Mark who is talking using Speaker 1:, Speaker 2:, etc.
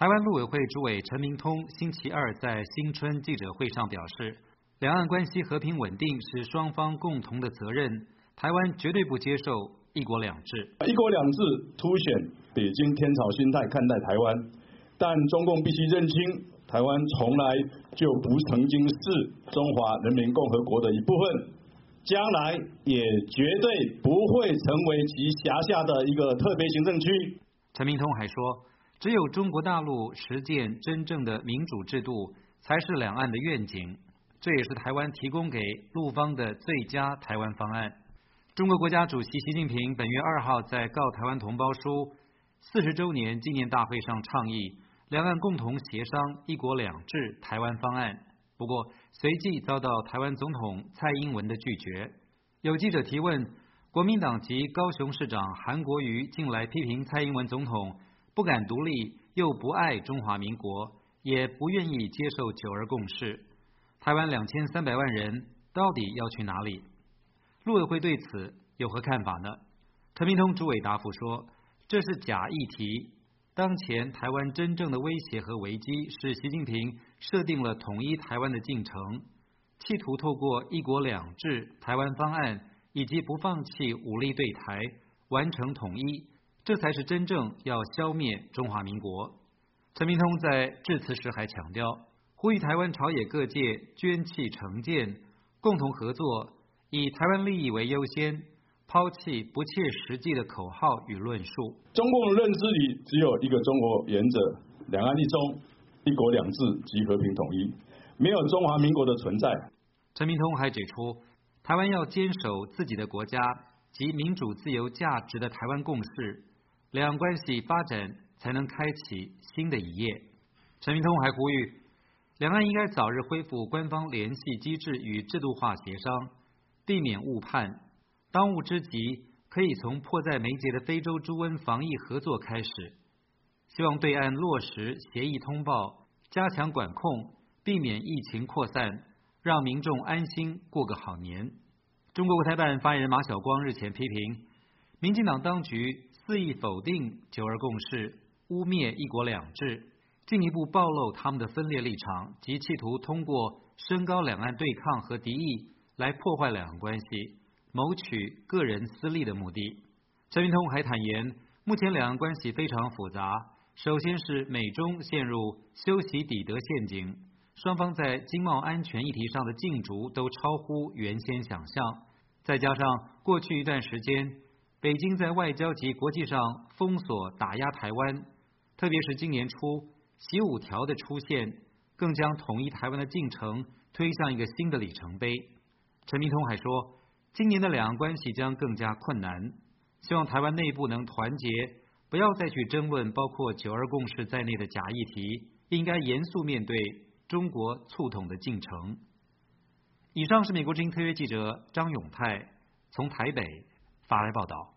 Speaker 1: 台湾陆委会主委陈明通星期二在新春记者会上表示，两岸关系和平稳定是双方共同的责任，台湾绝对不接受一国两制。
Speaker 2: 一国两制凸显北京天朝心态看待台湾，但中共必须认清，台湾从来就不曾经是中华人民共和国的一部分，将来也绝对不会成为其辖下的一个特别行政区。
Speaker 1: 陈明通还说，只有中国大陆实践真正的民主制度，才是两岸的愿景，这也是台湾提供给陆方的最佳台湾方案。中国国家主席习近平本月2号在告台湾同胞书40周年纪念大会上倡议，两岸共同协商一国两制台湾方案，不过随即遭到台湾总统蔡英文的拒绝。有记者提问，国民党籍高雄市长韩国瑜近来批评蔡英文总统不敢独立，又不爱中华民国，也不愿意接受九二共识。台湾2300万人到底要去哪里？陆委会对此有何看法呢？陈明通主委答复说，这是假议题。当前台湾真正的威胁和危机是习近平设定了统一台湾的进程，企图透过一国两制台湾方案以及不放弃武力对台完成统一，这才是真正要消灭中华民国。陈明通在致辞时还强调，呼吁台湾朝野各界捐弃成见，共同合作，以台湾利益为优先，抛弃不切实际的口号与论述。
Speaker 2: 中共认知里只有一个中国原则，两岸一中，一国两制及和平统一，没有中华民国的存在。
Speaker 1: 陈明通还指出，台湾要坚守自己的国家及民主自由价值的台湾共识，两岸关系发展才能开启新的一页。陈明通还呼吁，两岸应该早日恢复官方联系机制与制度化协商，避免误判。当务之急可以从迫在眉睫的非洲猪瘟防疫合作开始，希望对岸落实协议通报，加强管控，避免疫情扩散，让民众安心过个好年。中国国台办发言人马晓光日前批评，民进党当局肆意否定九二共识，污蔑一国两制，进一步暴露他们的分裂立场，及企图通过升高两岸对抗和敌意来破坏两岸关系，谋取个人私利的目的。陈明通还坦言，目前两岸关系非常复杂，首先是美中陷入修习底德陷阱，双方在经贸安全议题上的竞逐都超乎原先想象，再加上过去一段时间北京在外交及国际上封锁打压台湾，特别是今年初习5条的出现，更将统一台湾的进程推向一个新的里程碑。陈明通还说，今年的两岸关系将更加困难，希望台湾内部能团结，不要再去争论包括九二共识在内的假议题，应该严肃面对中国促统的进程。以上是美国之音特约记者张永泰从台北发来报道。